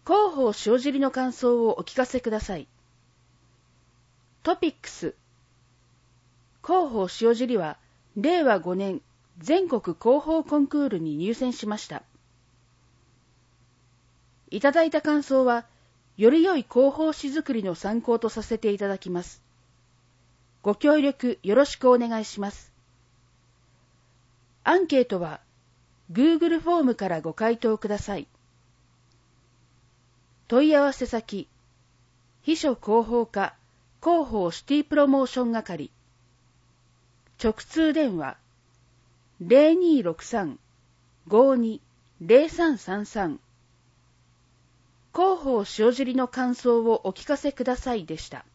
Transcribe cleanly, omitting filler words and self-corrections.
広報塩尻の感想をお聞かせください。トピックス。広報塩尻は令和5年全国広報コンクールに入選しました。いただいた感想は、より良い広報誌作りの参考とさせていただきます。ご協力よろしくお願いします。アンケートは Google フォームからご回答ください。問い合わせ先、秘書広報課広報シティプロモーション係、直通電話 0263-52-0333 広報塩尻の感想をお聞かせくださいでした。